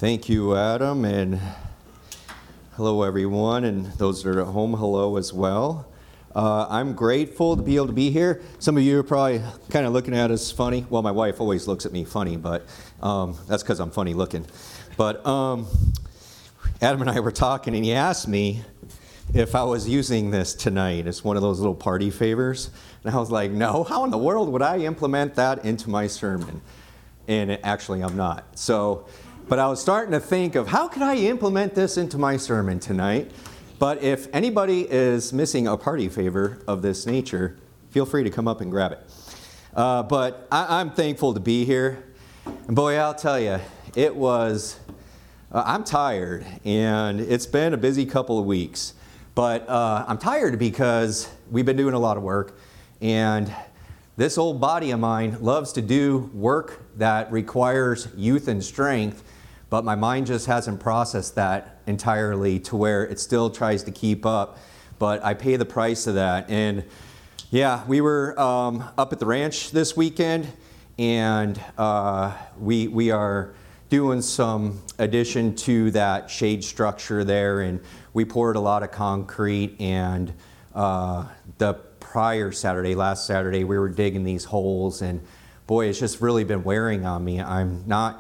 Thank you, Adam, and hello, everyone, and those that are at home, hello as well. I'm grateful to be able to be here. Some of you are probably kind of looking at us funny. Well, my wife always looks at me funny, but that's because I'm funny looking. But Adam and I were talking, and he asked me if I was using this tonight. It's one of those little party favors. And I was like, no, how in the world would I implement that into my sermon? And actually, I'm not. But I was starting to think of how could I implement this into my sermon tonight? But if anybody is missing a party favor of this nature, feel free to come up and grab it. But I'm thankful to be here. And boy, I'll tell you, I'm tired, and it's been a busy couple of weeks. But I'm tired because we've been doing a lot of work, and this old body of mine loves to do work that requires youth and strength, but my mind just hasn't processed that entirely to where it still tries to keep up, but I pay the price of that. And yeah, we were up at the ranch this weekend, and we are doing some addition to that shade structure there, and we poured a lot of concrete, and the prior Saturday, last Saturday, we were digging these holes, and boy, it's just really been wearing on me. I'm not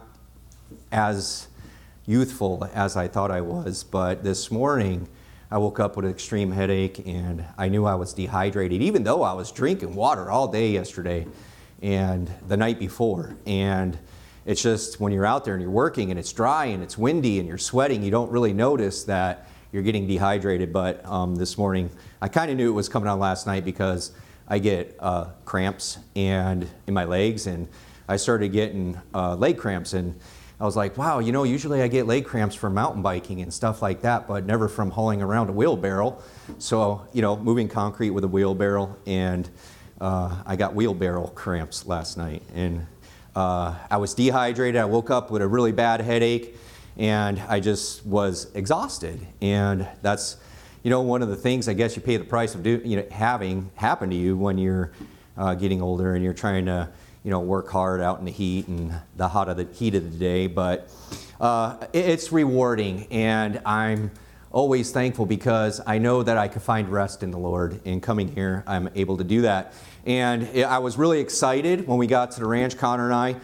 as youthful as I thought I was, but this morning I woke up with an extreme headache, and I knew I was dehydrated, even though I was drinking water all day yesterday and the night before. And it's just when you're out there and you're working and it's dry and it's windy and you're sweating, you don't really notice that you're getting dehydrated. But this morning, I kind of knew it was coming on last night because I get cramps in my legs, and I started getting leg cramps, and I was like, wow, usually I get leg cramps from mountain biking and stuff like that, but never from hauling around a wheelbarrow. So, moving concrete with a wheelbarrow, and I got wheelbarrow cramps last night, and I was dehydrated. I woke up with a really bad headache, and I just was exhausted. And that's, one of the things I guess you pay the price of having happen to you when you're getting older and you're trying to, work hard out in the heat and the heat of the day. But it's rewarding, and I'm always thankful because I know that I can find rest in the Lord. And coming here, I'm able to do that. And I was really excited when we got to the ranch, Connor and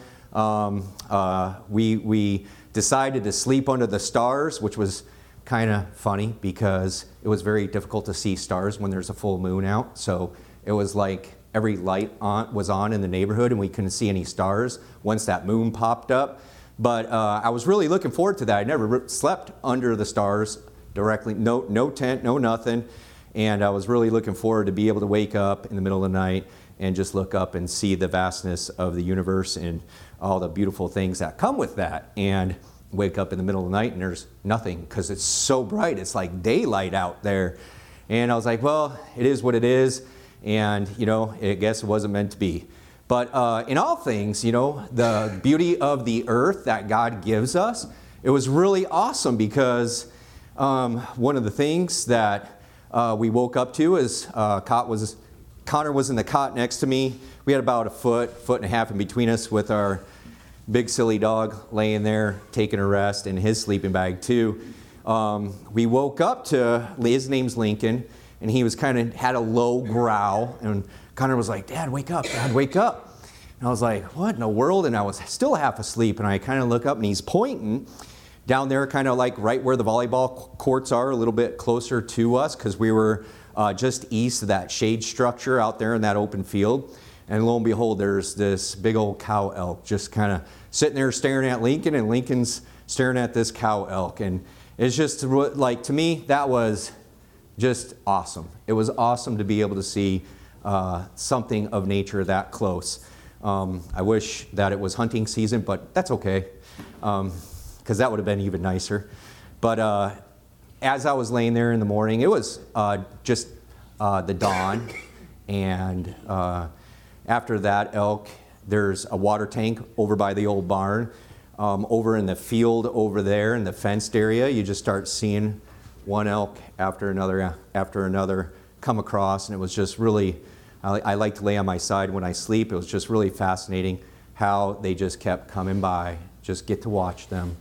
I. We decided to sleep under the stars, which was kind of funny because it was very difficult to see stars when there's a full moon out. So it was like every light was on in the neighborhood, and we couldn't see any stars once that moon popped up. But I was really looking forward to that. I never slept under the stars directly, no tent, no nothing. And I was really looking forward to be able to wake up in the middle of the night and just look up and see the vastness of the universe and all the beautiful things that come with that. And wake up in the middle of the night and there's nothing because it's so bright. It's like daylight out there. And I was like, well, it is what it is. And, I guess it wasn't meant to be. But in all things, the beauty of the earth that God gives us, it was really awesome because one of the things that we woke up to is Connor was in the cot next to me. We had about a foot and a half in between us with our big silly dog laying there taking a rest in his sleeping bag too. We woke up to, his name's Lincoln, and he was had a low growl, and Connor was like, Dad, wake up, Dad, wake up. And I was like, what in the world? And I was still half asleep, and I kind of look up, and he's pointing down there, kind of like right where the volleyball courts are, a little bit closer to us, because we were just east of that shade structure out there in that open field. And lo and behold, there's this big old cow elk just kind of sitting there staring at Lincoln, and Lincoln's staring at this cow elk. And it's just like, to me, that was just awesome. It was awesome to be able to see something of nature that close. I wish that it was hunting season, but that's okay, because that would have been even nicer. But as I was laying there in the morning, it was just the dawn, and after that elk, there's a water tank over by the old barn. Over in the field over there in the fenced area, you just start seeing one elk after another come across, and it was just really, I like to lay on my side when I sleep. It was just really fascinating how they just kept coming by, just get to watch them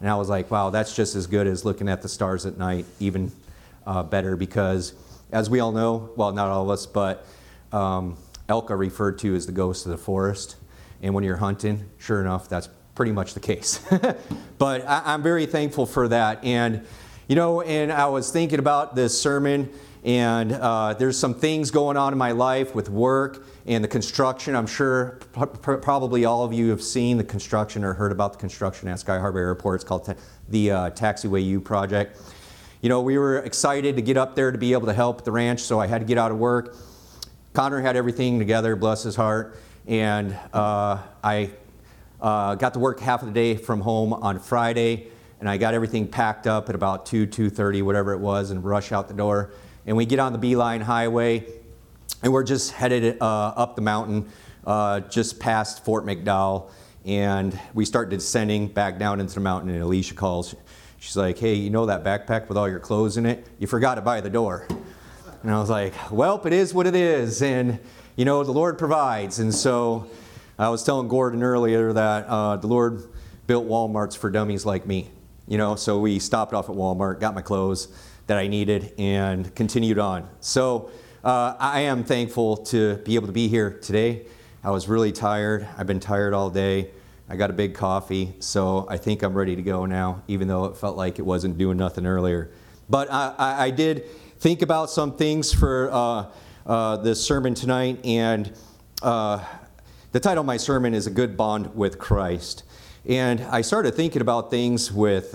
And I was like, wow, that's just as good as looking at the stars at night, even better, because as we all know, well, not all of us, but elk are referred to as the ghosts of the forest. And when you're hunting, sure enough, that's pretty much the case. But I'm very thankful for that. And, you know, and I was thinking about this sermon, and there's some things going on in my life with work and the construction. I'm sure probably all of you have seen the construction or heard about the construction at Sky Harbor Airport. It's called the Taxiway U project. You know, we were excited to get up there to be able to help the ranch, so I had to get out of work. Connor had everything together, bless his heart, and I got to work half of the day from home on Friday, and I got everything packed up at about 2:30, whatever it was, and rush out the door. And we get on the Beeline Highway, and we're just headed up the mountain, just past Fort McDowell, and we start descending back down into the mountain, and Alicia calls. She's like, hey, you know that backpack with all your clothes in it? You forgot it by the door. And I was like, well, it is what it is, and you know, the Lord provides. And so I was telling Gordon earlier that the Lord built Walmarts for dummies like me. You know, so we stopped off at Walmart, got my clothes that I needed, and continued on. So I am thankful to be able to be here today. I was really tired. I've been tired all day. I got a big coffee, so I think I'm ready to go now, even though it felt like it wasn't doing nothing earlier. But I did think about some things for this sermon tonight, and the title of my sermon is A Good Bond with Christ. And I started thinking about things with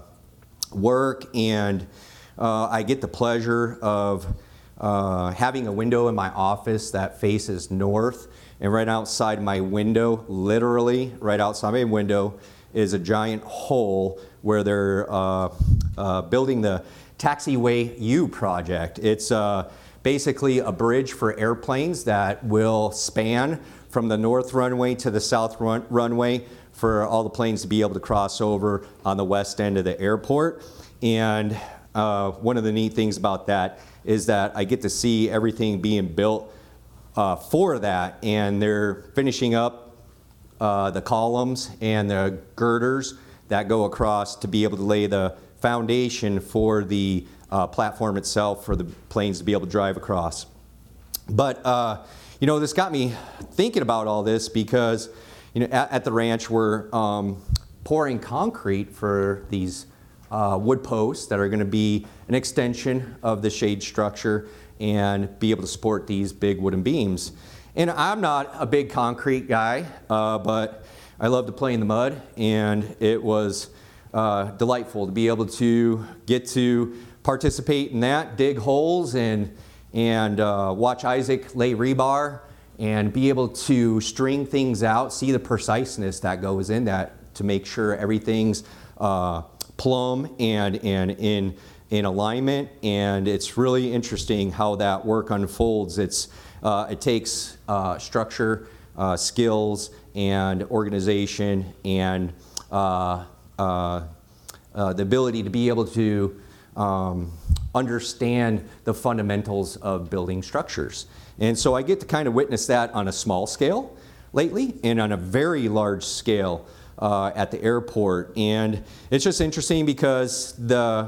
work, and I get the pleasure of having a window in my office that faces north, and right outside my window, literally right outside my window, is a giant hole where they're building the Taxiway U project. It's basically a bridge for airplanes that will span from the north runway to the south runway for all the planes to be able to cross over on the west end of the airport. And one of the neat things about that is that I get to see everything being built for that, and they're finishing up the columns and the girders that go across to be able to lay the foundation for the platform itself for the planes to be able to drive across. But you know, this got me thinking about all this because, you know, at the ranch we're pouring concrete for these wood posts that are going to be an extension of the shade structure and be able to support these big wooden beams. And I'm not a big concrete guy, but I love to play in the mud, and it was delightful to be able to get to participate in that, dig holes, and watch Isaac lay rebar and be able to string things out, see the preciseness that goes in that to make sure everything's plumb and in alignment. And it's really interesting how that work unfolds. It takes structure, skills, and organization, and the ability to be able to understand the fundamentals of building structures. And so I get to kind of witness that on a small scale lately and on a very large scale at the airport. And it's just interesting because the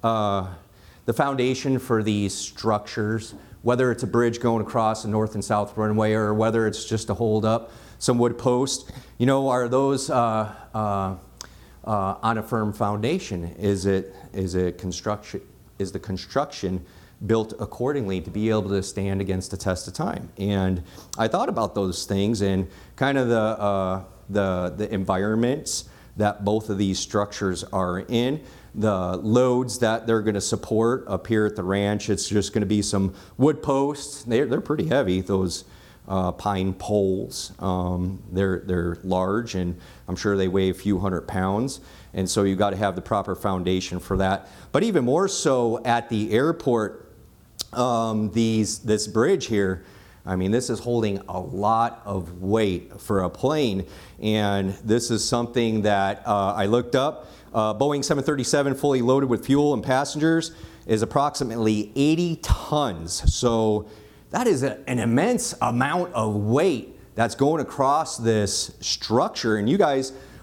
foundation for these structures, whether it's a bridge going across the north and south runway or whether it's just to hold up some wood posts, you know, are those on a firm foundation? Is the construction built accordingly to be able to stand against the test of time? And I thought about those things and kind of the environments that both of these structures are in, the loads that they're going to support up here at the ranch. It's just going to be some wood posts. They're pretty heavy, those pine poles. They're large, and I'm sure they weigh a few hundred pounds. And so you've got to have the proper foundation for that. But even more so at the airport, this bridge here, I mean, this is holding a lot of weight for a plane. And this is something that I looked up. Boeing 737 fully loaded with fuel and passengers is approximately 80 tons. So that is an immense amount of weight that's going across this structure. And you guys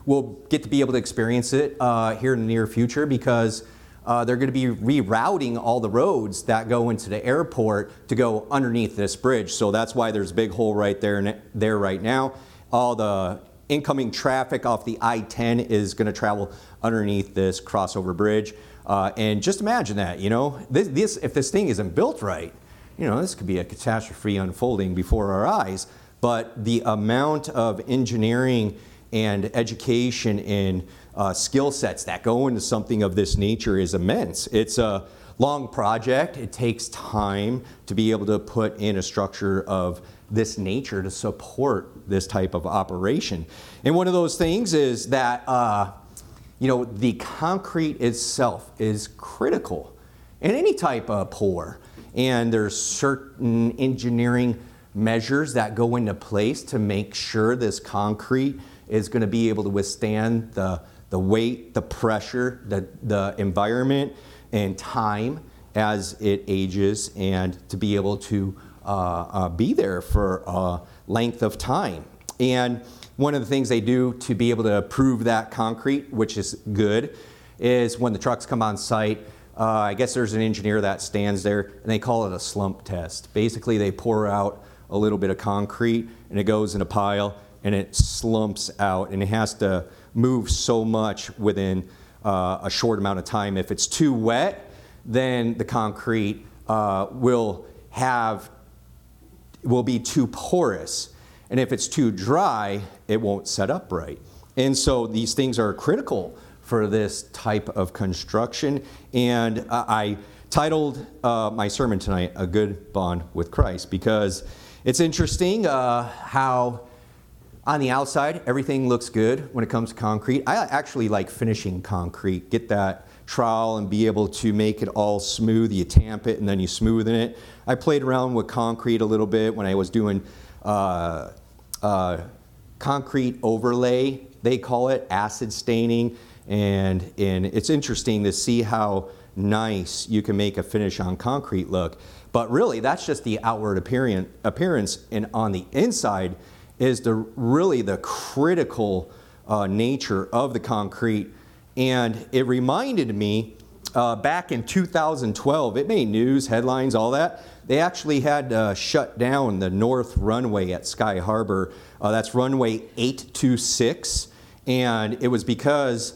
we'll get to be able to experience it here in the near future, because they're going to be rerouting all the roads that go into the airport to go underneath this bridge. So that's why there's a big hole right there right now. All the incoming traffic off the I-10 is going to travel underneath this crossover bridge. And just imagine that, if this thing isn't built right, this could be a catastrophe unfolding before our eyes. But the amount of engineering and education and skill sets that go into something of this nature is immense. It's a long project. It takes time to be able to put in a structure of this nature to support this type of operation. And one of those things is that the concrete itself is critical in any type of pour. And there's certain engineering measures that go into place to make sure this concrete is going to be able to withstand the weight, the pressure, the environment, and time as it ages, and to be able to be there for a length of time. And one of the things they do to be able to prove that concrete, which is good, is when the trucks come on site, I guess there's an engineer that stands there, and they call it a slump test. Basically, they pour out a little bit of concrete, and it goes in a pile, and it slumps out, and it has to move so much within a short amount of time. If it's too wet, then the concrete will be too porous. And if it's too dry, it won't set up right. And so these things are critical for this type of construction. And I titled my sermon tonight, A Good Bond with Christ, because it's interesting how on the outside, everything looks good when it comes to concrete. I actually like finishing concrete, get that trowel and be able to make it all smooth. You tamp it and then you smoothen it. I played around with concrete a little bit when I was doing concrete overlay, they call it, acid staining. And it's interesting to see how nice you can make a finish on concrete look. But really, that's just the outward appearance. And on the inside is really the critical nature of the concrete. And it reminded me, back in 2012, it made news, headlines, all that. They actually had to shut down the north runway at Sky Harbor. That's runway 826. And it was because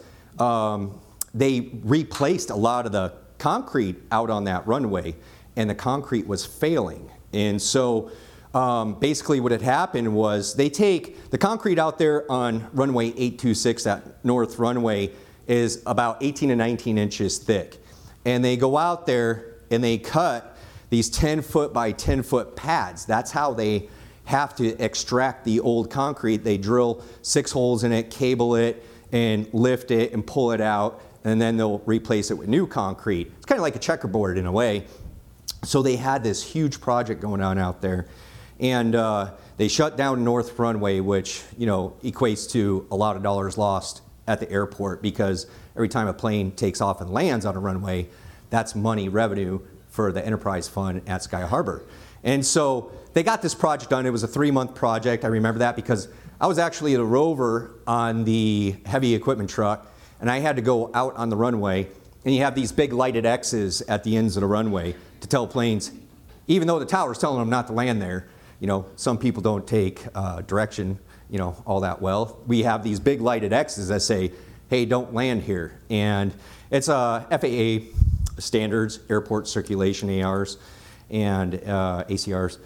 they replaced a lot of the concrete out on that runway, and the concrete was failing. And so basically what had happened was they take the concrete out there on runway 826, that north runway is about 18 to 19 inches thick. And they go out there and they cut these 10-foot by 10-foot pads. That's how they have to extract the old concrete. They drill 6 holes in it, cable it, and lift it and pull it out, and then they'll replace it with new concrete. It's kind of like a checkerboard in a way. So they had this huge project going on out there. And they shut down North Runway, which equates to a lot of dollars lost at the airport, because every time a plane takes off and lands on a runway, that's money, revenue for the enterprise fund at Sky Harbor. And so they got this project done. It was a 3-month project. I remember that because I was actually at a rover on the heavy equipment truck, and I had to go out on the runway, and you have these big lighted X's at the ends of the runway to tell planes, even though the tower's telling them not to land there, some people don't take direction, all that well. We have these big lighted X's that say, hey, don't land here. And it's FAA standards, airport circulation ARs and ACRs.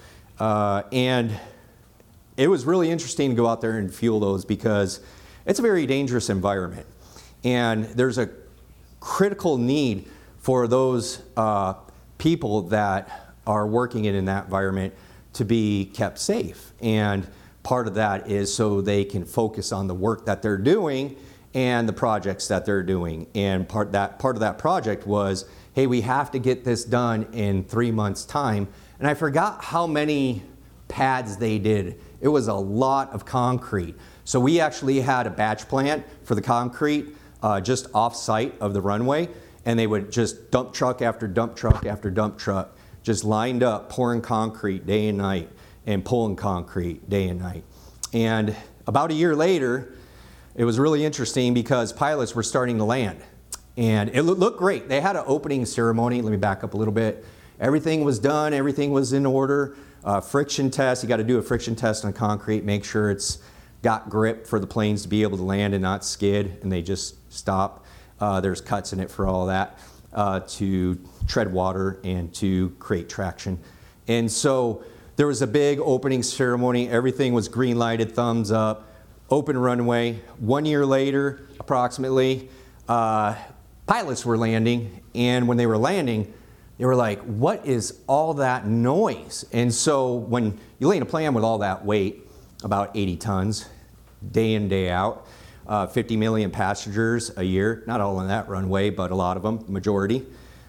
And it was really interesting to go out there and feel those, because it's a very dangerous environment. And there's a critical need for those people that are working in that environment to be kept safe. And part of that is so they can focus on the work that they're doing and the projects that they're doing. And part of that project was, hey, we have to get this done in 3 months' time. And I forgot how many pads they did. It was a lot of concrete. So we actually had a batch plant for the concrete just off-site of the runway, and they would just dump truck after dump truck after dump truck, just lined up, pouring concrete day and night and pulling concrete day and night. And about a year later, it was really interesting because pilots were starting to land. And it looked great. They had an opening ceremony. Let me back up a little bit. Everything was done. Everything was in order. Friction test. You got to do a friction test on concrete. Make sure it's got grip for the planes to be able to land and not skid. And they just stop. There's cuts in it for all that to tread water and to create traction. And so there was a big opening ceremony. Everything was green lighted, thumbs up, open runway. 1 year later, approximately, pilots were landing, and when they were landing, they were like, what is all that noise? And so when you land a plane with all that weight, about 80 tons, day in, day out, 50 million passengers a year, not all on that runway, but a lot of them, majority.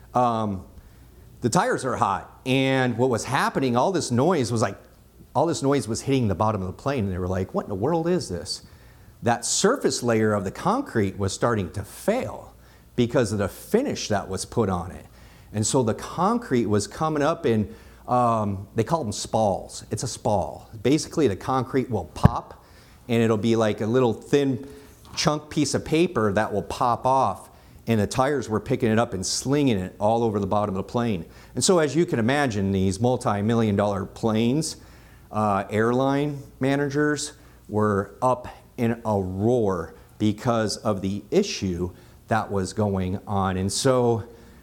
The tires are hot, and what was happening, all this noise was hitting the bottom of the plane, and they were like, what in the world is this? That surface layer of the concrete was starting to fail because of the finish that was put on it. And so the concrete was coming up in, they call them spalls. It's a spall. Basically, the concrete will pop, and it'll be like a little thin chunk piece of paper that will pop off. And the tires were picking it up and slinging it all over the bottom of the plane. And so as you can imagine, these multi-million-dollar planes, airline managers were up in a roar because of the issue that was going on. And so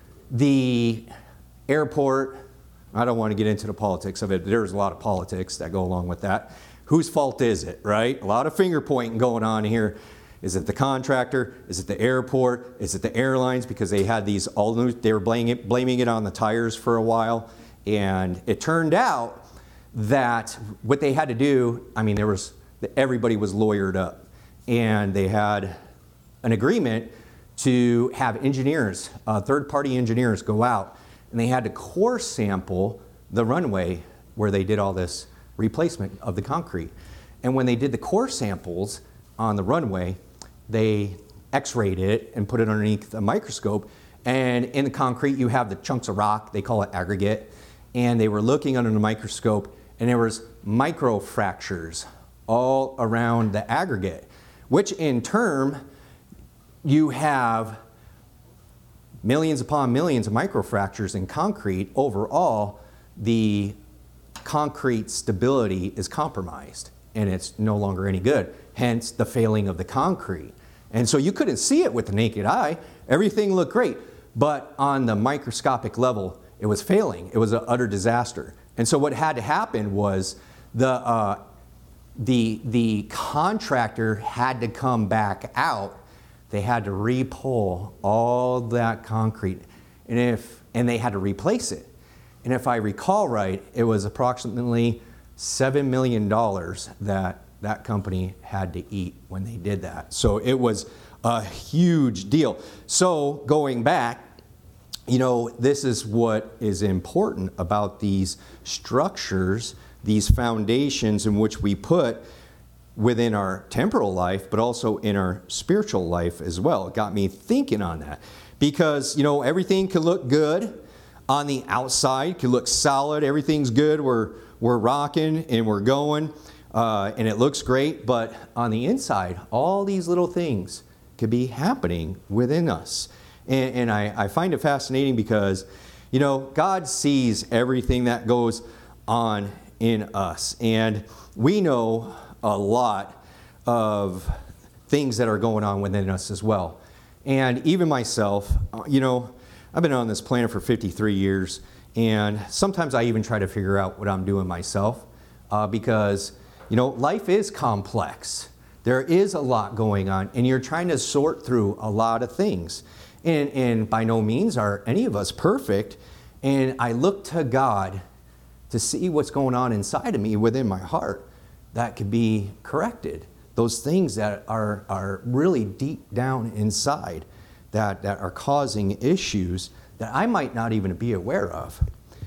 the airport, I don't want to get into the politics of it, but there's a lot of politics that go along with that. Whose fault is it, right? A lot of finger pointing going on here. Is it the contractor? Is it the airport? Is it the airlines? Because they had these all new, they were blaming it on the tires for a while. And it turned out that what they had to do, I mean, everybody was lawyered up. And they had an agreement to have engineers, third-party engineers go out, and they had to core sample the runway where they did all this replacement of the concrete. And when they did the core samples on the runway, they x-rayed it and put it underneath a microscope. And in the concrete, you have the chunks of rock, they call it aggregate. And they were looking under the microscope, and there was micro fractures all around the aggregate, which in turn, you have millions upon millions of microfractures in concrete. Overall, the concrete stability is compromised and it's no longer any good, hence the failing of the concrete. And so you couldn't see it with the naked eye. Everything looked great, but on the microscopic level, it was failing. It was an utter disaster. And so what had to happen was the contractor had to come back out. They had to re-pull all that concrete, and they had to replace it. And if I recall right, it was approximately $7 million that company had to eat when they did that. So it was a huge deal. So going back, you know, this is what is important about these structures, these foundations in which we put within our temporal life, but also in our spiritual life as well. It got me thinking on that. Because, you know, everything could look good on the outside, could look solid, everything's good, we're rocking and we're going, and it looks great, but on the inside, all these little things could be happening within us. And I find it fascinating because, you know, God sees everything that goes on in us. And we know a lot of things that are going on within us as well. And even myself, you know, I've been on this planet for 53 years, and sometimes I even try to figure out what I'm doing myself because, you know, life is complex. There is a lot going on, and you're trying to sort through a lot of things. And by no means are any of us perfect, and I look to God to see what's going on inside of me within my heart that could be corrected. Those things that are really deep down inside that are causing issues that I might not even be aware of.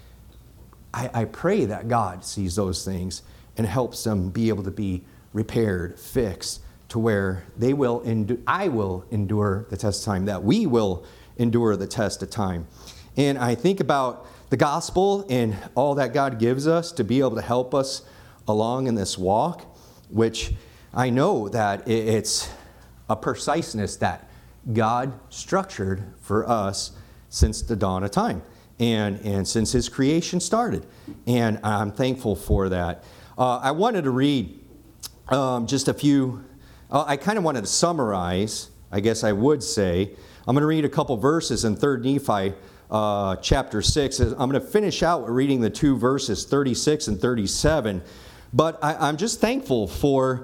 I pray that God sees those things and helps them be able to be repaired, fixed, to where I will endure the test of time, that we will endure the test of time. And I think about the gospel and all that God gives us to be able to help us along in this walk, which I know that it's a preciseness that God structured for us since the dawn of time and since his creation started. And I'm thankful for that. I wanted to read just a few, I kind of wanted to summarize, I guess I would say. I'm going to read a couple verses in 3 Nephi chapter 6. I'm going to finish out with reading the 2 verses, 36 and 37. But I'm just thankful for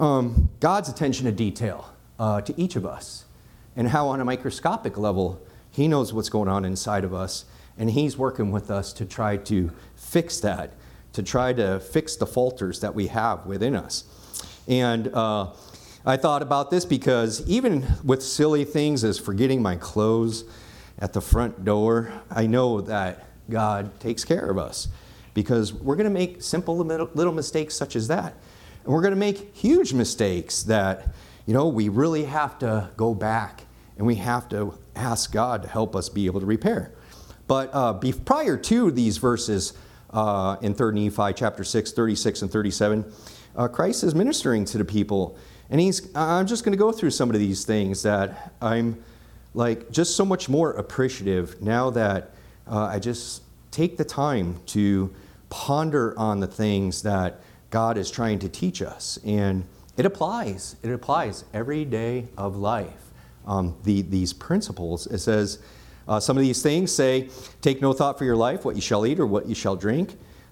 God's attention to detail to each of us, and how on a microscopic level he knows what's going on inside of us, and he's working with us to try to fix that, to try to fix the falters that we have within us. And I thought about this because even with silly things as forgetting my clothes at the front door, I know that God takes care of us, because we're going to make simple little mistakes such as that. And we're going to make huge mistakes that, we really have to go back and we have to ask God to help us be able to repair. But prior to these verses in 3 Nephi chapter 6, 36 and 37, Christ is ministering to the people. And I'm just going to go through some of these things that I'm just so much more appreciative now that I just take the time to ponder on the things that God is trying to teach us. And it applies every day of life. These principles, it says, some of these things say, take no thought for your life, what you shall eat or what you shall drink.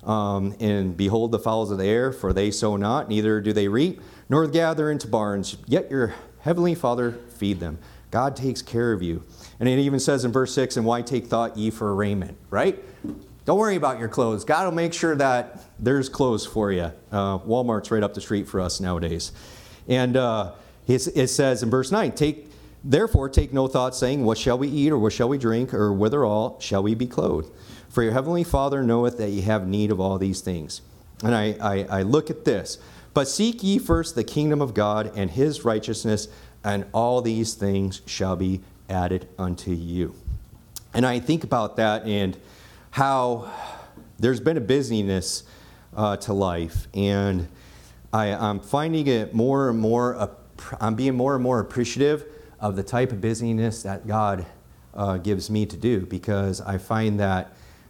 And behold the fowls of the air, for they sow not, neither do they reap, nor gather into barns, yet your heavenly Father feed them. God takes care of you. And it even says in verse 6, and why take thought ye for raiment, right? Don't worry about your clothes. God will make sure that there's clothes for you. Walmart's right up the street for us nowadays. And it says in verse 9, therefore take no thought, saying, what shall we eat, or what shall we drink, or withal shall we be clothed? For your heavenly Father knoweth that ye have need of all these things. And I look at this. But seek ye first the kingdom of God and his righteousness, and all these things shall be added unto you. And I think about that and how there's been a busyness to life. And I'm finding it more and more, I'm being more and more appreciative of the type of busyness that God gives me to do, because I find that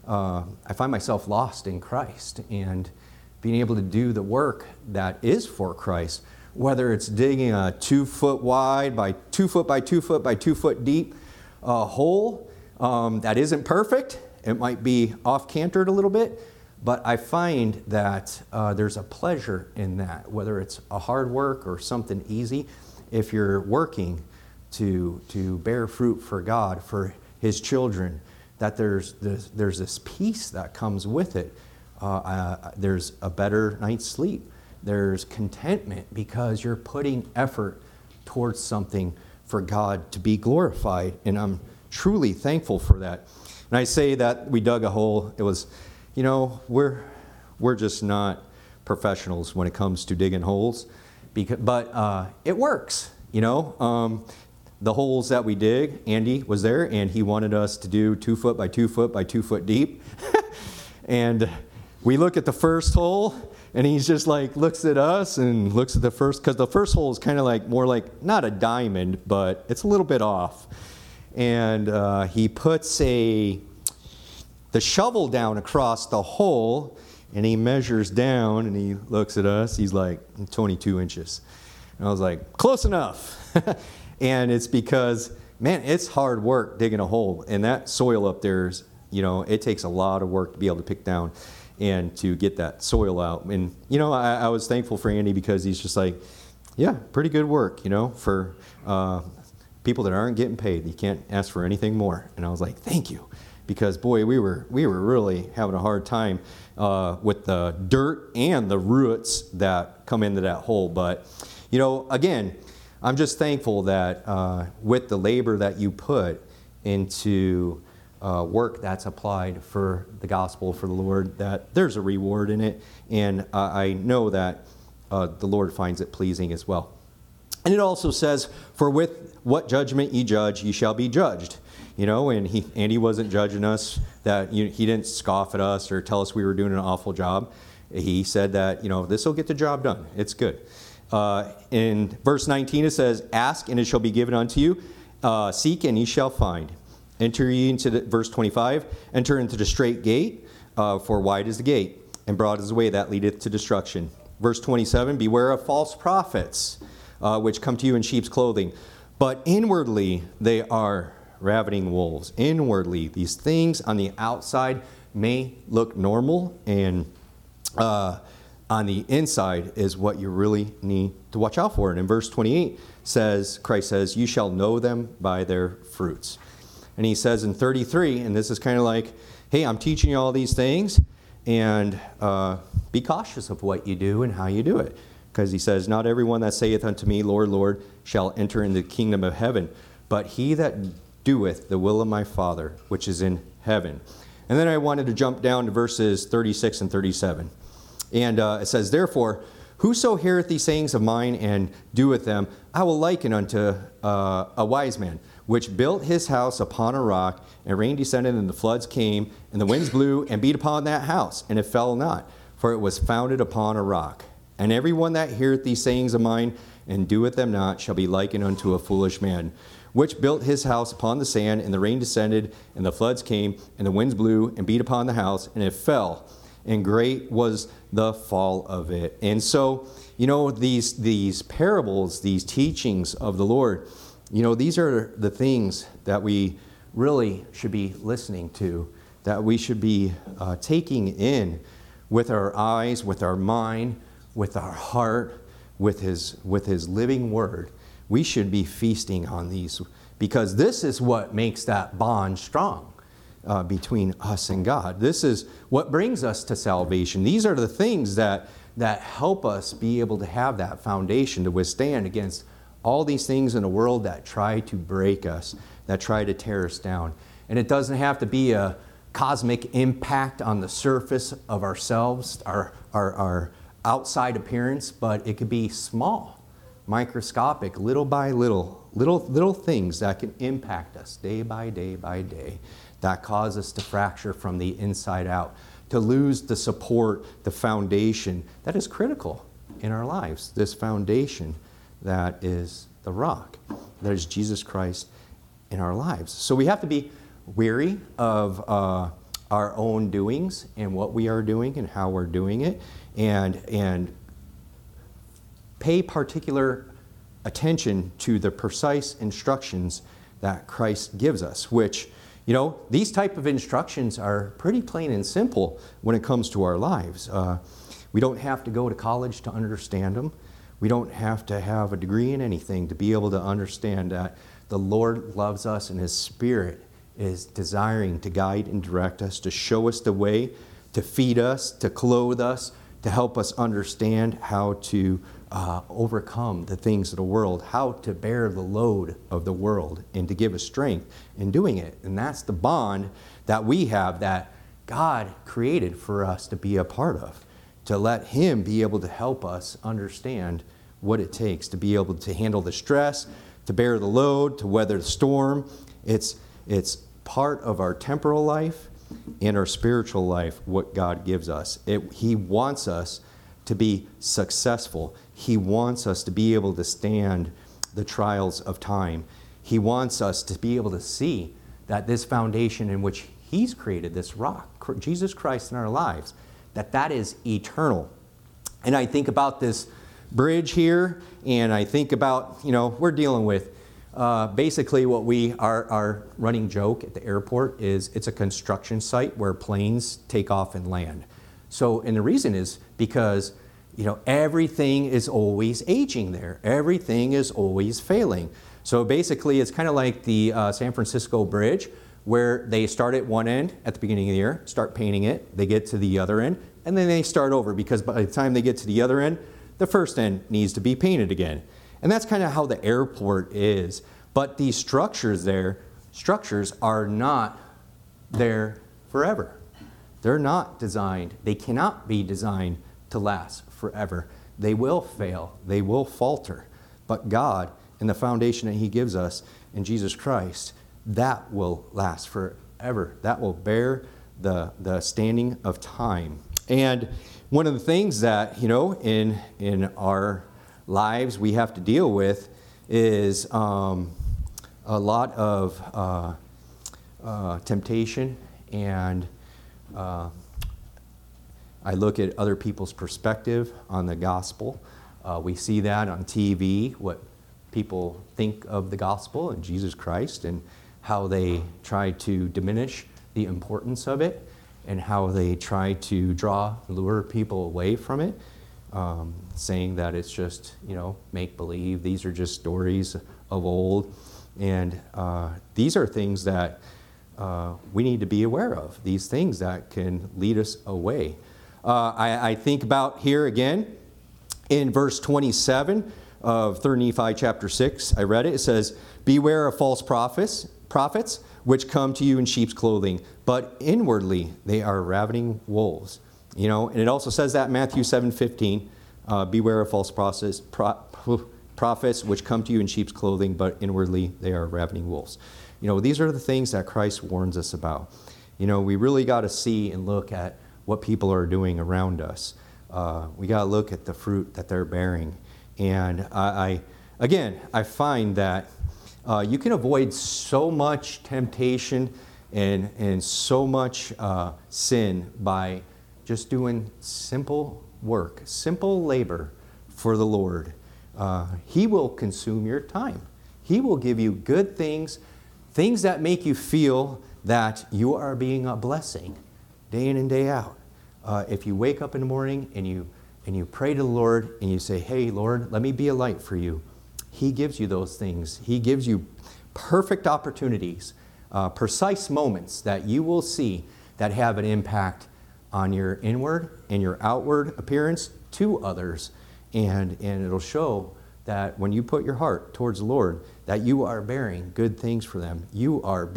I find myself lost in Christ and being able to do the work that is for Christ, whether it's digging a 2 foot wide by 2 foot by 2 foot by 2 foot deep hole that isn't perfect. It might be off-cantered a little bit, but I find that there's a pleasure in that, whether it's a hard work or something easy. If you're working to bear fruit for God, for his children, that there's this peace that comes with it. There's a better night's sleep. There's contentment because you're putting effort towards something for God to be glorified. And I'm truly thankful for that. And I say that we dug a hole. It was, we're just not professionals when it comes to digging holes. But it works, The holes that we dig, Andy was there, and he wanted us to do 2 foot by 2 foot by 2 foot deep. And we look at the first hole, and he's just looks at us and looks at the first, because the first hole is kind of more like, not a diamond, but it's a little bit off. And he puts the shovel down across the hole, and he measures down, and he looks at us. He's like, 22 inches. And I was like, close enough. And it's because, man, it's hard work digging a hole. And that soil up there is, it takes a lot of work to be able to pick down and to get that soil out. And, I was thankful for Andy, because he's just like, yeah, pretty good work, for people that aren't getting paid. You can't ask for anything more. And I was like, thank you. Because, boy, we were really having a hard time with the dirt and the roots that come into that hole. But, again, I'm just thankful that with the labor that you put into work that's applied for the gospel, for the Lord, that there's a reward in it. And I know that the Lord finds it pleasing as well. And it also says, for with what judgment ye judge, ye shall be judged. And he wasn't judging us, that he didn't scoff at us or tell us we were doing an awful job. He said that, this will get the job done. It's good. In verse 19 it says, ask and it shall be given unto you. Seek and ye shall find. Enter ye into verse 25. Enter into the straight gate, for wide is the gate, and broad is the way that leadeth to destruction. Verse 27, beware of false prophets, which come to you in sheep's clothing, but inwardly they are ravening wolves. Inwardly, these things on the outside may look normal, and on the inside is what you really need to watch out for. And in verse 28 says, Christ says, you shall know them by their fruits. And he says in 33, and this is kind of like, hey, I'm teaching you all these things, and be cautious of what you do and how you do it. Because he says, not everyone that saith unto me, Lord, Lord, shall enter into the kingdom of heaven, but he that doeth the will of my Father, which is in heaven. And then I wanted to jump down to verses 36 and 37. And it says, therefore, whoso heareth these sayings of mine and doeth them, I will liken unto a wise man, which built his house upon a rock, and rain descended, and the floods came, and the winds blew and beat upon that house, and it fell not, for it was founded upon a rock. And every one that heareth these sayings of mine and doeth them not shall be likened unto a foolish man, which built his house upon the sand, and the rain descended, and the floods came, and the winds blew and beat upon the house, and it fell. And great was the fall of it. And so, these parables, these teachings of the Lord, these are the things that we really should be listening to, that we should be taking in with our eyes, with our mind, with our heart, with his living word. We should be feasting on these, because this is what makes that bond strong. Between us and God. This is what brings us to salvation. These are the things that help us be able to have that foundation to withstand against all these things in the world that try to break us, that try to tear us down. And it doesn't have to be a cosmic impact on the surface of ourselves, our outside appearance, but it could be small, microscopic, little by little things that can impact us day by day by day, that cause us to fracture from the inside out, to lose the support, the foundation that is critical in our lives. This foundation that is the rock, that is Jesus Christ in our lives. So we have to be weary of our own doings and what we are doing and how we're doing it, and pay particular attention to the precise instructions that Christ gives us, which, these type of instructions are pretty plain and simple when it comes to our lives. We don't have to go to college to understand them. We don't have to have a degree in anything to be able to understand that the Lord loves us and His Spirit is desiring to guide and direct us, to show us the way, to feed us, to clothe us, to help us understand how to overcome the things of the world, how to bear the load of the world, and to give us strength in doing it. And that's the bond that we have, that God created for us to be a part of, to let Him be able to help us understand what it takes to be able to handle the stress, to bear the load, to weather the storm. It's part of our temporal life and our spiritual life, what God gives us. He wants us to be successful. He wants us to be able to stand the trials of time. He wants us to be able to see that this foundation in which He's created, this rock, Jesus Christ in our lives, that is eternal. And I think about this bridge here, and I think about, we're dealing with basically what our running joke at the airport is, it's a construction site where planes take off and land. So, and the reason is because, everything is always aging there. Everything is always failing. So basically, it's kind of like the San Francisco Bridge, where they start at one end at the beginning of the year, start painting it, they get to the other end, and then they start over, because by the time they get to the other end, the first end needs to be painted again. And that's kind of how the airport is. But these structures are not there forever. They're not designed, they cannot be designed to last forever. They will fail, they will falter. But God, and the foundation that He gives us in Jesus Christ, that will last forever. That will bear the standing of time. And one of the things that, in our lives we have to deal with is a lot of temptation, and I look at other people's perspective on the gospel. We see that on TV, what people think of the gospel and Jesus Christ, and how they try to diminish the importance of it, and how they try to lure people away from it, saying that it's just, make-believe. These are just stories of old. And these are things that we need to be aware of, these things that can lead us away. I think about here again in verse 27 of 3 Nephi chapter 6. I read it. It says, "Beware of false prophets, which come to you in sheep's clothing, but inwardly they are ravening wolves." And it also says that in Matthew 7:15, "Beware of false prophets, which come to you in sheep's clothing, but inwardly they are ravening wolves." These are the things that Christ warns us about. We really got to see and look at what people are doing around us. We got to look at the fruit that they're bearing. And I find that you can avoid so much temptation and so much sin by just doing simple work, simple labor for the Lord. He will consume your time. He will give you good things, things that make you feel that you are being a blessing day in and day out. If you wake up in the morning and you pray to the Lord and you say, "Hey, Lord, let me be a light for you," He gives you those things. He gives you perfect opportunities, precise moments that you will see that have an impact on your inward and your outward appearance to others. And it'll show that when you put your heart towards the Lord, that you are bearing good things for them. You are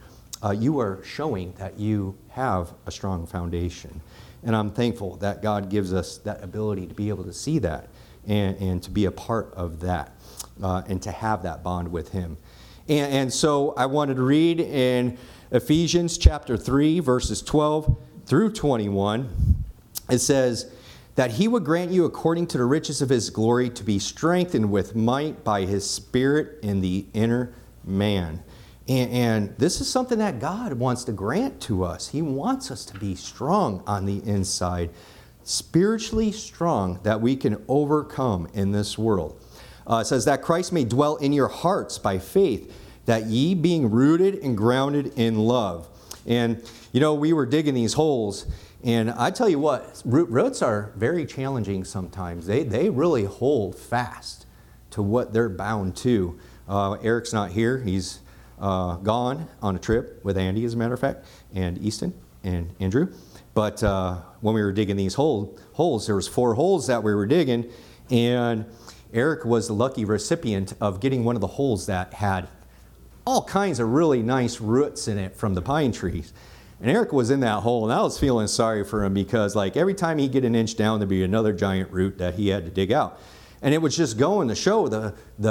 showing that you have a strong foundation. And I'm thankful that God gives us that ability to be able to see that and to be a part of that and to have that bond with Him. And so I wanted to read in Ephesians chapter 3, verses 12 through 21. It says, "That He would grant you according to the riches of His glory to be strengthened with might by His Spirit in the inner man." And this is something that God wants to grant to us. He wants us to be strong on the inside, spiritually strong, that we can overcome in this world. It says, "That Christ may dwell in your hearts by faith, that ye being rooted and grounded in love." And, we were digging these holes, and I tell you what, roots are very challenging sometimes. They really hold fast to what they're bound to. Eric's not here. He's gone on a trip with Andy, as a matter of fact, and Easton and Andrew. But when we were digging these holes, there was 4 holes that we were digging, and Eric was the lucky recipient of getting one of the holes that had all kinds of really nice roots in it from the pine trees. And Eric was in that hole, and I was feeling sorry for him because every time he'd get an inch down, there'd be another giant root that he had to dig out. And it was just going to show the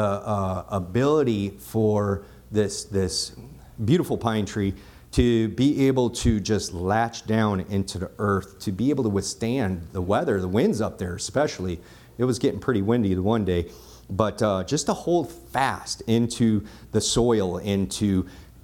ability for this beautiful pine tree to be able to just latch down into the earth, to be able to withstand the weather, the winds up there especially. It was getting pretty windy the one day. But just to hold fast into the soil and to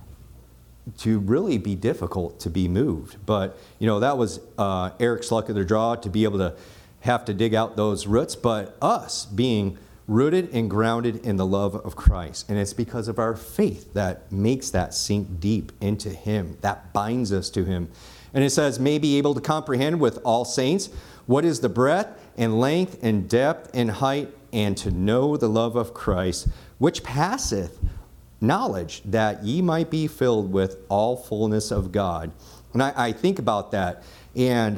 really be difficult to be moved. But, that was Eric's luck of the draw to be able to have to dig out those roots. But us being rooted and grounded in the love of Christ. And it's because of our faith that makes that sink deep into Him, that binds us to Him. And it says, "May be able to comprehend with all saints what is the breadth and length and depth and height, and to know the love of Christ, which passeth knowledge, that ye might be filled with all fullness of God." And I think about that. And,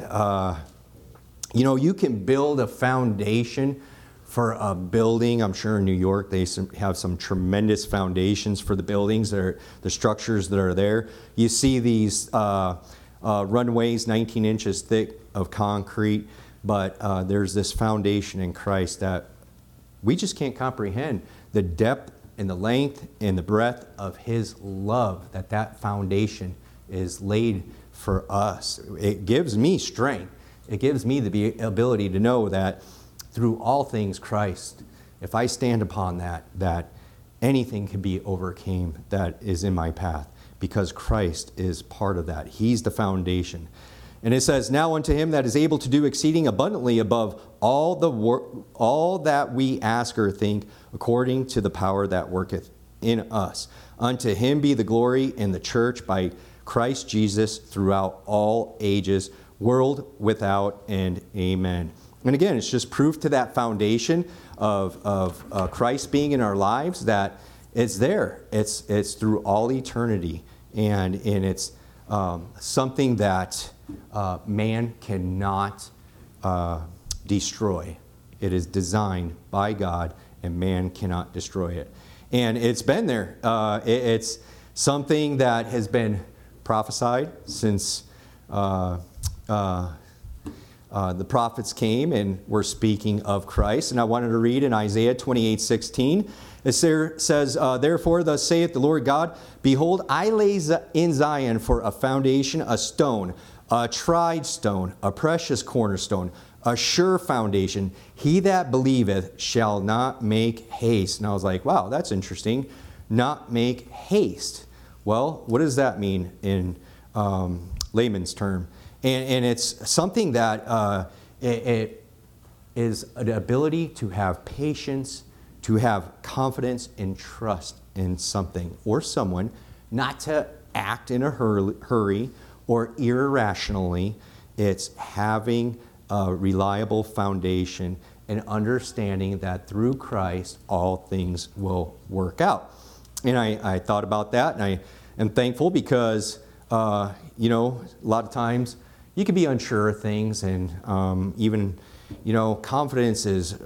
you can build a foundation for a building. I'm sure in New York they have some tremendous foundations for the buildings, the structures that are there. You see these runways 19 inches thick of concrete, but there's this foundation in Christ that we just can't comprehend the depth and the length and the breadth of His love, that foundation is laid for us. It gives me strength. It gives me the ability to know that through all things Christ if I stand upon that anything can be overcame that is in my path, because Christ is part of that. He's the foundation. And it says, now unto him that is able to do exceeding abundantly above all that we ask or think, according to the power that worketh in us. Unto him be the glory in the church by Christ Jesus throughout all ages, world without end. Amen. And again, it's just proof to that foundation of Christ being in our lives, that it's there. It's through all eternity. And it's something that man cannot destroy. It is designed by God, and man cannot destroy it. And it's been there. It's something that has been prophesied since the prophets came and were speaking of Christ. And I wanted to read in Isaiah 28:16. It says, therefore, thus saith the Lord God, behold, I lay in Zion for a foundation, a stone, a tried stone, a precious cornerstone, a sure foundation. He that believeth shall not make haste. And I was like, wow, that's interesting. Not make haste. Well, what does that mean in layman's term? And it's something that it is an ability to have patience, to have confidence and trust in something or someone, not to act in a hurry or irrationally. It's having a reliable foundation and understanding that through Christ all things will work out. And I thought about that, and I am thankful because, a lot of times you can be unsure of things, and even, confidence is,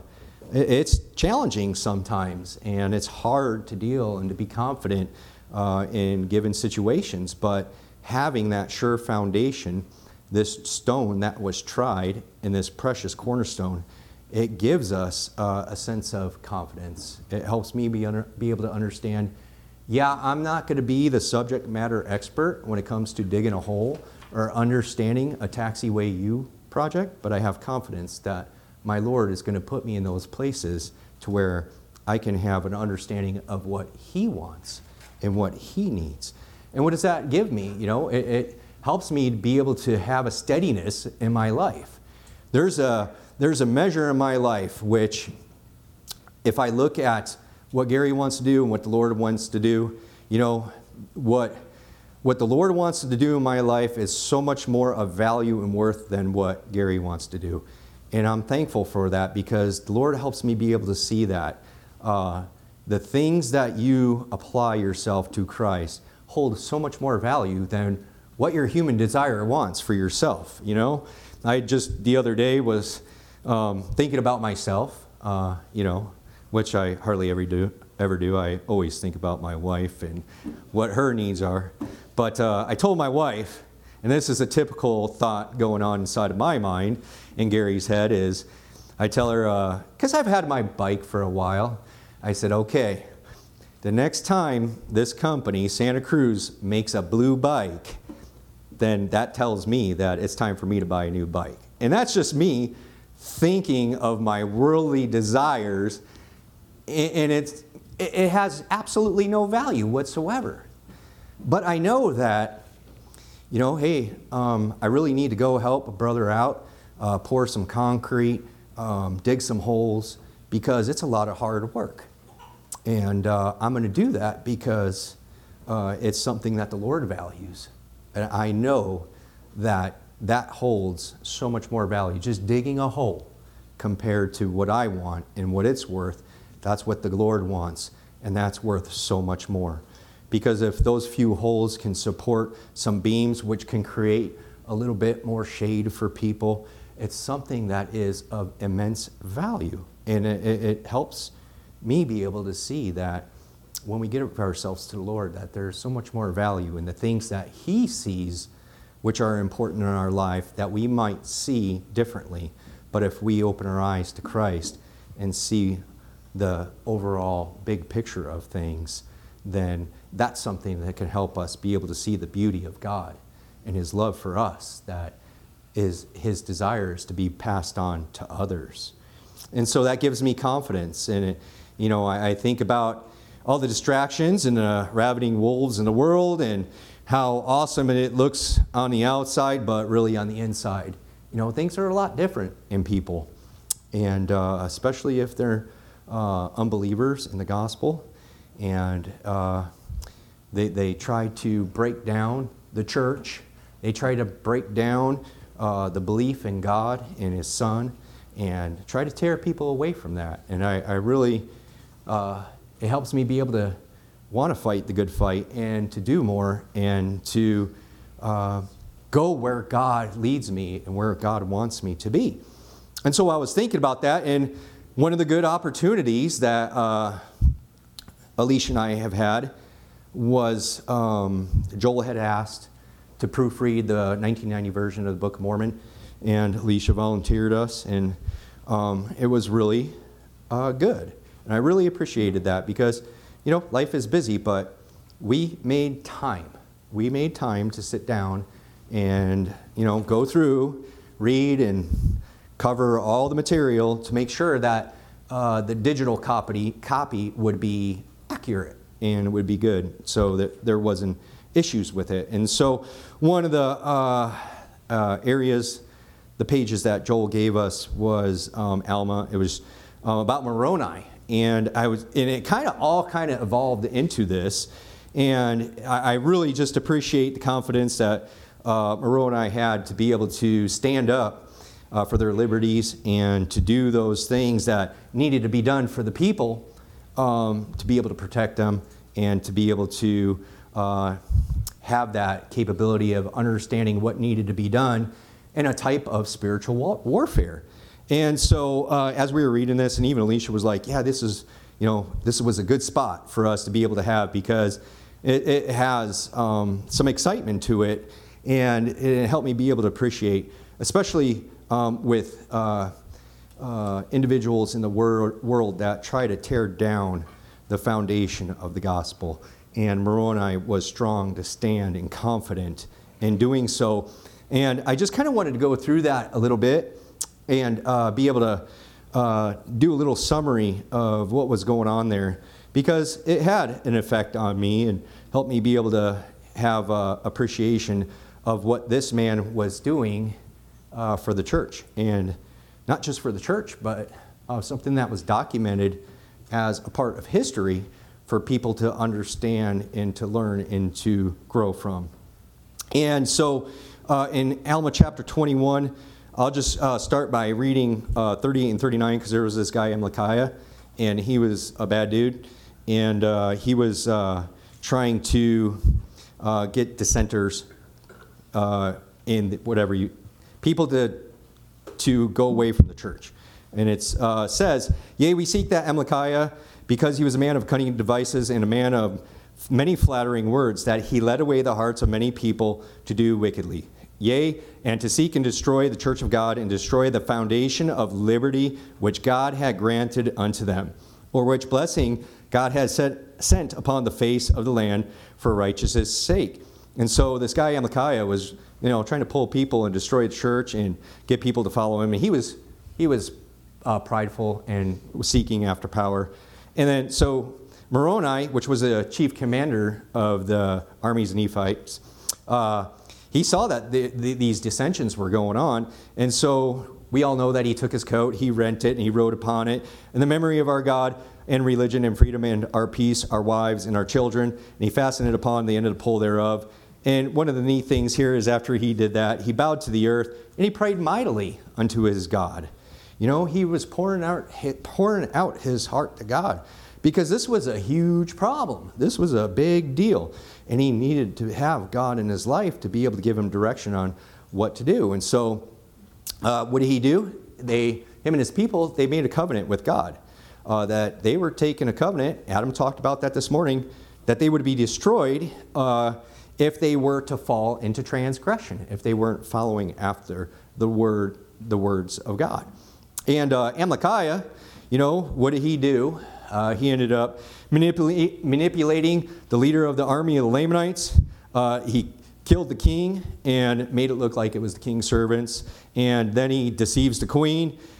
it's challenging sometimes, and it's hard to deal and to be confident in given situations. But having that sure foundation, this stone that was tried in this precious cornerstone, it gives us a sense of confidence. It helps me be able to understand, I'm not going to be the subject matter expert when it comes to digging a hole or understanding a taxiway U project, but I have confidence that my Lord is going to put me in those places to where I can have an understanding of what He wants and what He needs. And what does that give me? It helps me to be able to have a steadiness in my life. There's a measure in my life which, if I look at what Gary wants to do and what the Lord wants to do, what the Lord wants to do in my life is so much more of value and worth than what Gary wants to do. And I'm thankful for that, because the Lord helps me be able to see that the things that you apply yourself to Christ hold so much more value than what your human desire wants for yourself. I just the other day was thinking about myself, which I hardly ever do. I always think about my wife and what her needs are. But I told my wife, and this is a typical thought going on inside of my mind and Gary's head, is I tell her, because I've had my bike for a while, I said, okay, the next time this company, Santa Cruz, makes a blue bike, then that tells me that it's time for me to buy a new bike. And that's just me thinking of my worldly desires, and it has absolutely no value whatsoever. But I know that, hey, I really need to go help a brother out, pour some concrete, dig some holes, because it's a lot of hard work. And I'm going to do that because it's something that the Lord values. And I know that holds so much more value. Just digging a hole compared to what I want and what it's worth, that's what the Lord wants. And that's worth so much more. Because if those few holes can support some beams, which can create a little bit more shade for people, it's something that is of immense value. And it helps me be able to see that when we give ourselves to the Lord, that there's so much more value in the things that He sees, which are important in our life, that we might see differently. But if we open our eyes to Christ and see the overall big picture of things, then that's something that can help us be able to see the beauty of God and His love for us, that is His desires to be passed on to others. And so that gives me confidence. And, I think about all the distractions and the ravening wolves in the world and how awesome it looks on the outside, but really on the inside. Things are a lot different in people. And especially if they're unbelievers in the gospel. And they try to break down the church. They try to break down the belief in God and His Son and try to tear people away from that. And I really, it helps me be able to want to fight the good fight and to do more and to go where God leads me and where God wants me to be. And so I was thinking about that, and one of the good opportunities that Alicia and I have had was Joel had asked to proofread the 1990 version of the Book of Mormon, and Alicia volunteered us, and it was really good. And I really appreciated that because, life is busy, but we made time. We made time to sit down and, go through, read, and cover all the material to make sure that the digital copy would be accurate and would be good, so that there wasn't issues with it. And so one of the areas, the pages that Joel gave us was Alma. It was about Moroni, and it kind of evolved into this. And I really just appreciate the confidence that Moroni had to be able to stand up for their liberties and to do those things that needed to be done for the people, to be able to protect them and to be able to have that capability of understanding what needed to be done in a type of spiritual warfare. And so as we were reading this, and even Alicia was like, yeah, this was a good spot for us to be able to have, because it has some excitement to it, and it helped me be able to appreciate, especially with individuals in the world that try to tear down the foundation of the gospel. And Moroni was strong to stand and confident in doing so. And I just kind of wanted to go through that a little bit and be able to do a little summary of what was going on there, because it had an effect on me and helped me be able to have appreciation of what this man was doing for the church. And not just for the church, but something that was documented as a part of history for people to understand and to learn and to grow from. And so in Alma chapter 21, I'll just start by reading 38 and 39, because there was this guy, Amalickiah, and he was a bad dude. And he was trying to get dissenters in people to go away from the church. And it says, "Yea, we seek that Amalickiah, because he was a man of cunning devices and a man of many flattering words, that he led away the hearts of many people to do wickedly. Yea, and to seek and destroy the church of God, and destroy the foundation of liberty which God had granted unto them, or which blessing God had sent upon the face of the land for righteousness' sake." And so this guy Amalickiah was, trying to pull people and destroy the church and get people to follow him. And he was prideful and was seeking after power. And then so Moroni, which was a chief commander of the armies of Nephites, he saw that these dissensions were going on. And so we all know that he took his coat, he rent it, and he wrote upon it, "In the memory of our God and religion and freedom and our peace, our wives and our children." And he fastened it upon the end of the pole thereof. And one of the neat things here is after he did that, he bowed to the earth and he prayed mightily unto his God. He was pouring out his heart to God, because this was a huge problem. This was a big deal. And he needed to have God in his life to be able to give him direction on what to do. And so what did he do? Him and his people, they made a covenant with God. That they were taking a covenant, Adam talked about that this morning, that they would be destroyed if they were to fall into transgression, if they weren't following after the words of God. And Amalickiah, what did he do? He ended up manipulating the leader of the army of the Lamanites. He killed the king and made it look like it was the king's servants. And then he deceives the queen.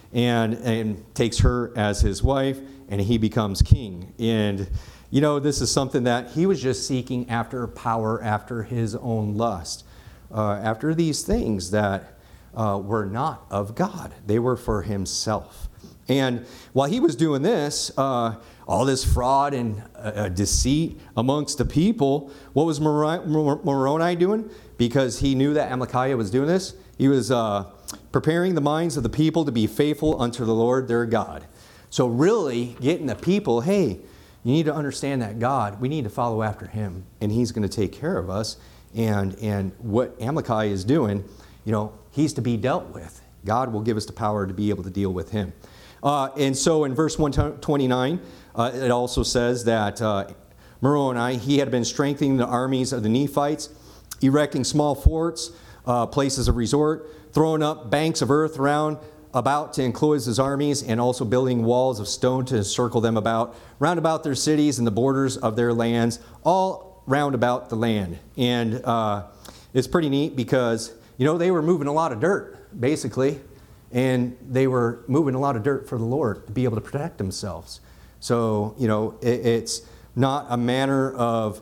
and takes her as his wife, and he becomes king. And, this is something that he was just seeking after power, after his own lust, after these things that were not of God. They were for himself. And while he was doing this, all this fraud and deceit amongst the people, what was Moroni doing? Because he knew that Amalickiah was doing this, he was preparing the minds of the people to be faithful unto the Lord their God. So really getting the people, hey, you need to understand that God, we need to follow after him, and he's going to take care of us. And what Amalickiah is doing, he's to be dealt with. God will give us the power to be able to deal with him. And so in verse 129, it also says that Moroni, he had been strengthening the armies of the Nephites, erecting small forts, places of resort, throwing up banks of earth about to enclose his armies, and also building walls of stone to encircle them round about their cities and the borders of their lands, all round about the land. And it's pretty neat because, they were moving a lot of dirt, basically, and they were moving a lot of dirt for the Lord to be able to protect themselves. So, it's not a matter of,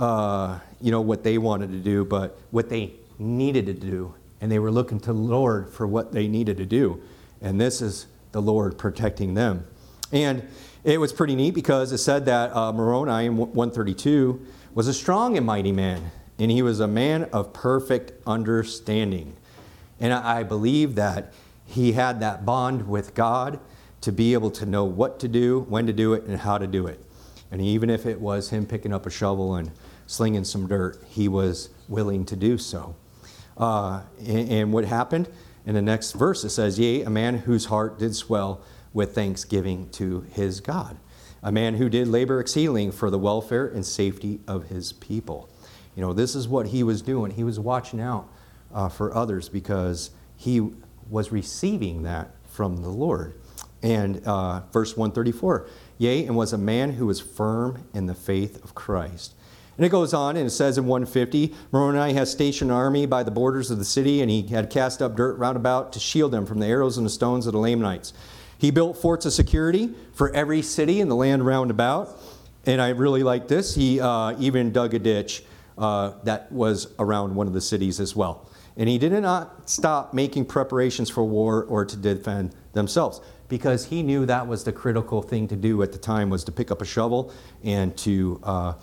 what they wanted to do, but what they needed to do. And they were looking to the Lord for what they needed to do. And this is the Lord protecting them. And it was pretty neat because it said that Moroni in 132 was a strong and mighty man. And he was a man of perfect understanding. And I believe that he had that bond with God to be able to know what to do, when to do it, and how to do it. And even if it was him picking up a shovel and slinging some dirt, he was willing to do so. And what happened? In the next verse it says, yea, a man whose heart did swell with thanksgiving to his God. A man who did labor exceedingly for the welfare and safety of his people. This is what he was doing. He was watching out for others because he was receiving that from the Lord. And verse 134, yea, and was a man who was firm in the faith of Christ. And it goes on, and it says in 150, Moroni has stationed an army by the borders of the city, and he had cast up dirt round about to shield them from the arrows and the stones of the Lamanites. He built forts of security for every city in the land round about. And I really like this. He even dug a ditch that was around one of the cities as well. And he did not stop making preparations for war or to defend themselves, because he knew that was the critical thing to do at the time, was to pick up a shovel and to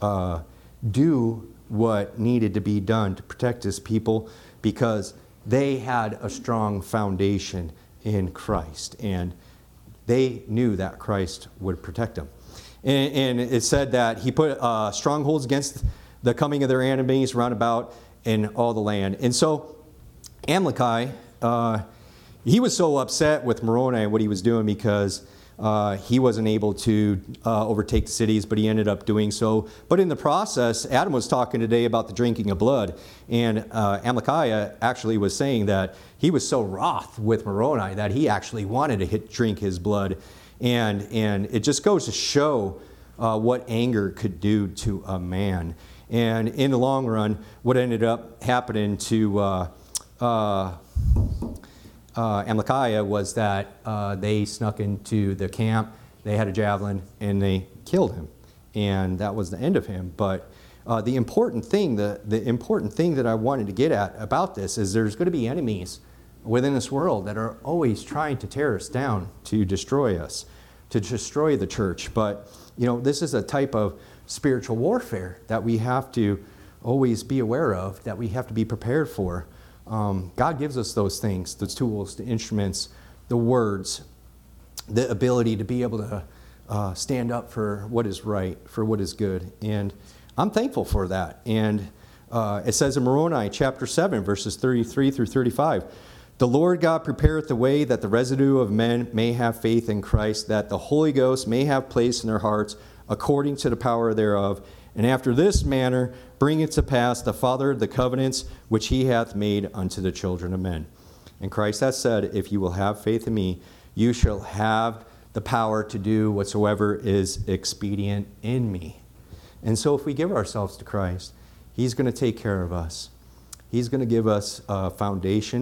do what needed to be done to protect his people, because they had a strong foundation in Christ, and they knew that Christ would protect them. And it said that he put strongholds against the coming of their enemies round about in all the land. And so Amalickiah, he was so upset with Moroni and what he was doing because he wasn't able to overtake the cities, but he ended up doing so. But in the process, Adam was talking today about the drinking of blood, and Amalickiah actually was saying that he was so wroth with Moroni that he actually wanted to drink his blood. And it just goes to show what anger could do to a man. And in the long run, what ended up happening to Amalickiah was that they snuck into the camp, they had a javelin, and they killed him. And that was the end of him. But the important thing that I wanted to get at about this is there's going to be enemies within this world that are always trying to tear us down, to destroy us, to destroy the church. But, this is a type of spiritual warfare that we have to always be aware of, that we have to be prepared for. God gives us those things, the tools, the instruments, the words, the ability to be able to stand up for what is right, for what is good. And I'm thankful for that. And it says in Moroni chapter 7, verses 33 through 35, the Lord God prepareth the way that the residue of men may have faith in Christ, that the Holy Ghost may have place in their hearts according to the power thereof. And after this manner bringeth to pass the Father the covenants which he hath made unto the children of men. And Christ hath said, if you will have faith in me, you shall have the power to do whatsoever is expedient in me. And so if we give ourselves to Christ, he's going to take care of us. He's going to give us a foundation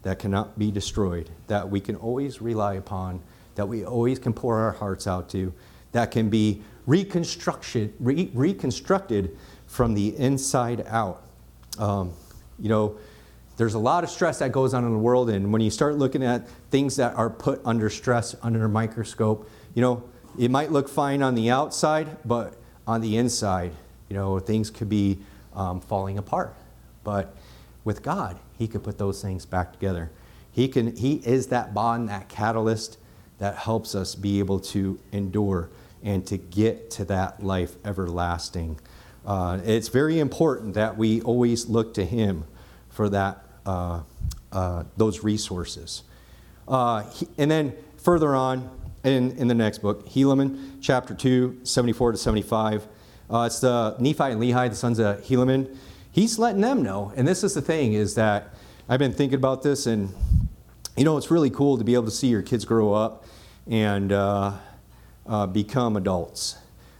that cannot be destroyed, that we can always rely upon, that we always can pour our hearts out to, that can be reconstructed from the inside out. There's a lot of stress that goes on in the world, and when you start looking at things that are put under stress under a microscope, it might look fine on the outside, but on the inside, things could be falling apart. But with God, He could put those things back together. He is that bond, that catalyst that helps us be able to endure and to get to that life everlasting. It's very important that we always look to Him for that, those resources. And then further on in the next book, Helaman, chapter 2, 74 to 75. It's the Nephi and Lehi, the sons of Helaman. He's letting them know, and this is the thing, is that I've been thinking about this, and it's really cool to be able to see your kids grow up and become adults.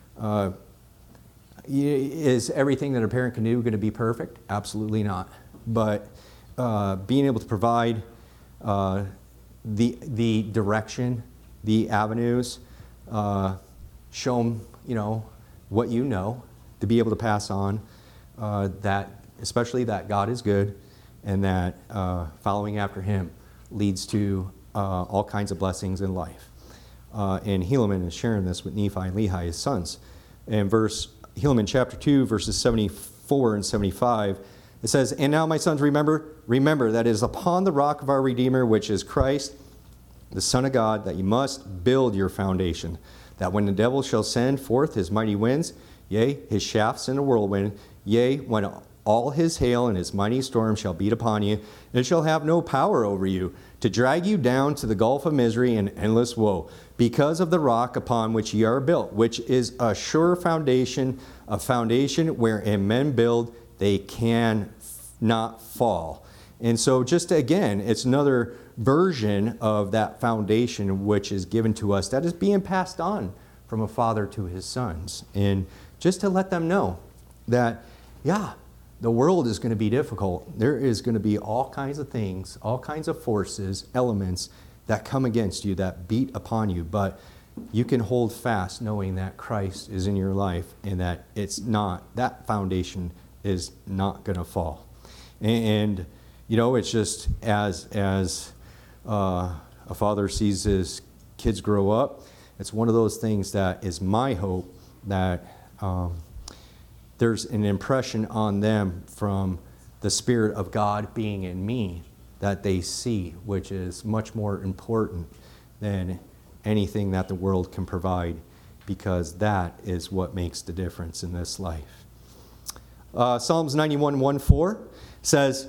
Is everything that a parent can do going to be perfect? Absolutely not. But being able to provide the direction, the avenues, show them, what to be able to pass on, that especially that God is good, and that following after Him leads to all kinds of blessings in life. And Helaman is sharing this with Nephi and Lehi, his sons. In Helaman chapter 2, verses 74 and 75, it says, "And now, my sons, remember that it is upon the rock of our Redeemer, which is Christ, the Son of God, that you must build your foundation, that when the devil shall send forth his mighty winds, yea, his shafts in a whirlwind, yea, when all his hail and his mighty storm shall beat upon you, it shall have no power over you, to drag you down to the gulf of misery and endless woe, because of the rock upon which ye are built, which is a sure foundation, a foundation wherein men build, they can not fall." And so just again, it's another version of that foundation which is given to us, that is being passed on from a father to his sons. And just to let them know that, the world is going to be difficult. There is going to be all kinds of things, all kinds of forces, elements that come against you, that beat upon you. But you can hold fast knowing that Christ is in your life, and that that foundation is not going to fall. And it's just as a father sees his kids grow up, it's one of those things that is my hope, that there's an impression on them from the Spirit of God being in me that they see, which is much more important than anything that the world can provide, because that is what makes the difference in this life. Psalms 91:1-4 says,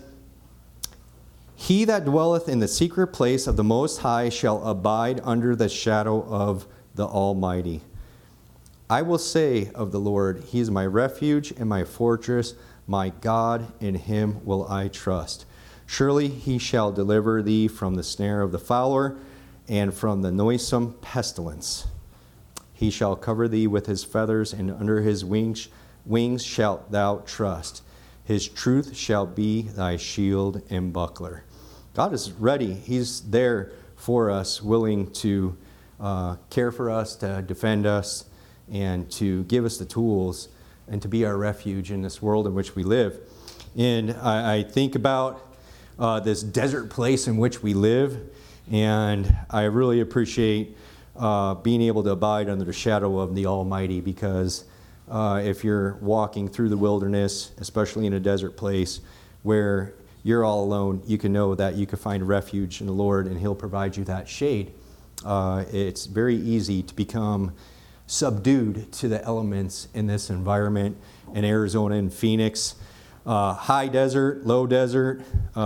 "He that dwelleth in the secret place of the Most High shall abide under the shadow of the Almighty. I will say of the Lord, He is my refuge and my fortress, my God, in Him will I trust. Surely He shall deliver thee from the snare of the fowler and from the noisome pestilence. He shall cover thee with His feathers, and under His wings shalt thou trust. His truth shall be thy shield and buckler." God is ready. He's there for us, willing to care for us, to defend us, and to give us the tools, and to be our refuge in this world in which we live. And I think about this desert place in which we live, and I really appreciate being able to abide under the shadow of the Almighty, because if you're walking through the wilderness, especially in a desert place where you're all alone, you can know that you can find refuge in the Lord, and He'll provide you that shade. It's very easy to become subdued to the elements in this environment in Arizona and Phoenix. High desert, low desert,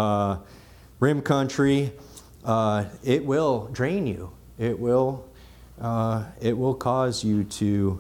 rim country. It will drain you. It will cause you to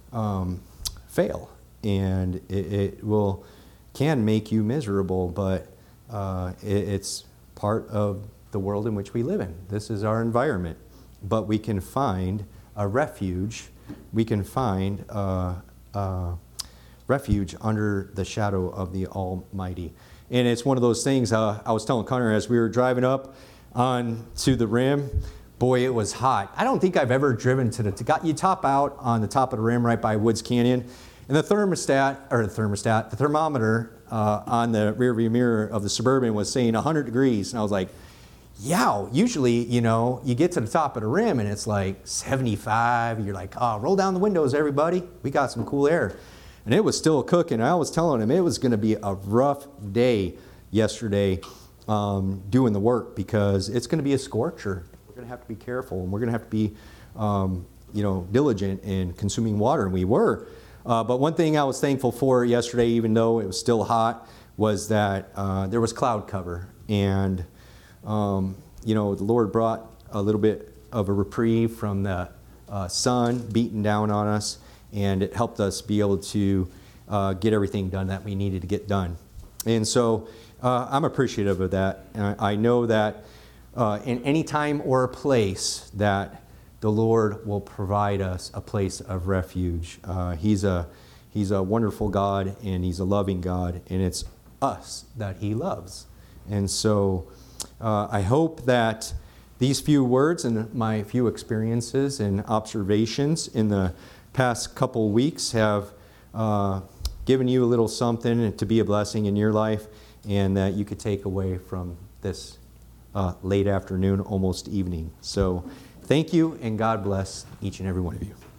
fail, and it can make you miserable, but it's part of the world in which we live in. This is our environment, but we can find a refuge. We can find refuge under the shadow of the Almighty. And it's one of those things, I was telling Connor as we were driving up on to the rim, boy, it was hot. I don't think I've ever driven you top out on the top of the rim right by Woods Canyon, and the thermometer on the rearview mirror of the Suburban was saying 100 degrees. And I was like, yeah, usually, you get to the top of the rim and it's like 75. You're like, oh, roll down the windows, everybody. We got some cool air. And it was still cooking. I was telling him it was going to be a rough day yesterday doing the work because it's going to be a scorcher. We're going to have to be careful, and we're going to have to be, diligent in consuming water, and we were. But one thing I was thankful for yesterday, even though it was still hot, was that there was cloud cover, and the Lord brought a little bit of a reprieve from the sun beating down on us, and it helped us be able to get everything done that we needed to get done. And so I'm appreciative of that. And I know that in any time or place that the Lord will provide us a place of refuge. He's a wonderful God, and He's a loving God, and it's us that He loves. And so I hope that these few words and my few experiences and observations in the past couple weeks have given you a little something to be a blessing in your life, and that you could take away from this late afternoon, almost evening. So thank you, and God bless each and every one of you.